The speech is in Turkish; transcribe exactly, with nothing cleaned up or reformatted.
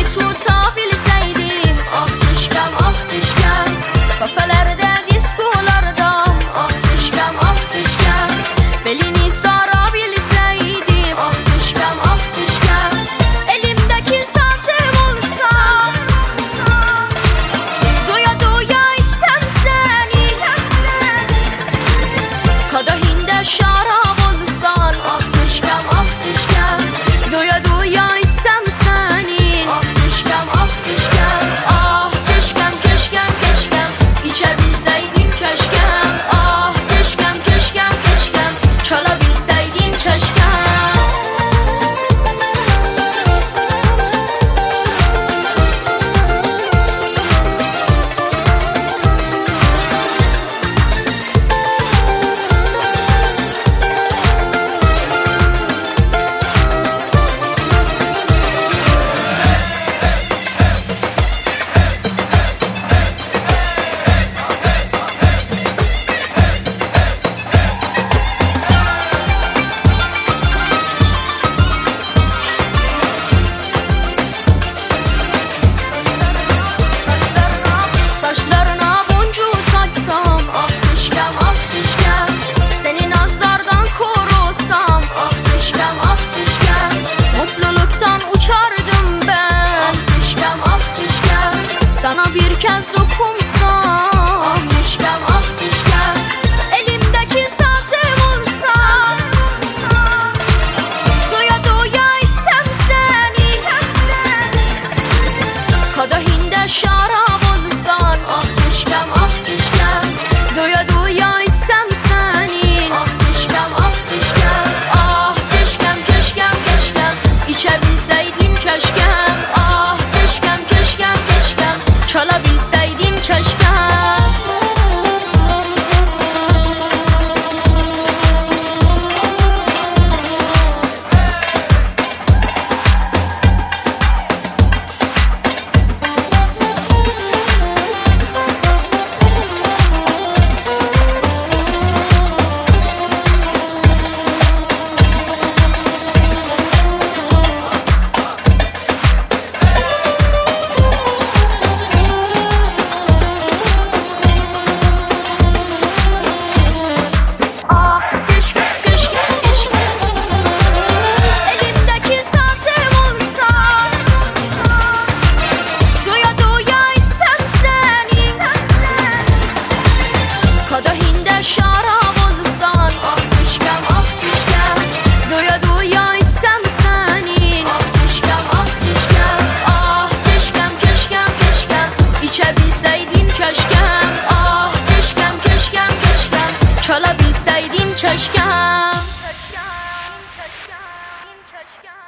tutabilseydim. Ah düşkem, ah düşkem, kafelerde, diskolarda. Ah düşkem, ah düşkem, belini sarabilseydim. Ah düşkem, ah düşkem, elimdeki sazım olsa, doya doya içsem seni. Kadehinde şarap olsan. Ah düşkem, ah düşkem, doya doya içsem seni. Ah düşkem, ah düşkem, ah keşkem, keşkem, keşkem, içebilseydim keşkem. Ah keşkem, keşkem, keşkem, çalabilseydim keşkem. Saçlarına boncuk taksam. Ah düşkem, ah düşkem, seni nazardan korusam. Ah düşkem, ah düşkem, mutluluktan uçardım ben. Ah düşkem, ah düşkem, sana bir kez dokunsam. Ah düşkem, ah düşkem, elimdeki sazım olsa, doya doya içsem seni. Kadehinde şarap olsan. Ah düşkem, ah düşkem, doya doya içsem seni. Ah düşkem, ah düşkem, ah keşkem, keşkem, keşkem, içebilseydim keşkem. Ah keşkem, keşkem, keşkem, çalabilseydim keşkem. Ah keşke, keşke, keşke, elimdeki sazım olsa, doya doya içsem seni. Kadehinde şarap olsan. Ah düşkem, ah düşkem, doya doya içsem seni. Ah düşkem, ah düşkem, ah keşkem, keşkem, keşkem, içebilseydim keşkem. Ah keşkem, keşkem, keşkem, çalabilseydim keşkem. Keşkem, keşkem, keşkem.